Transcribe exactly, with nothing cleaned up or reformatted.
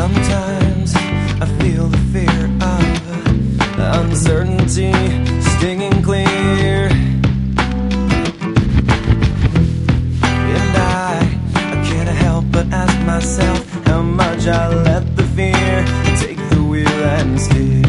Sometimes I feel the fear of uncertainty stinging clear, and I, I can't help but ask myself how much I let the fear take the wheel and steer.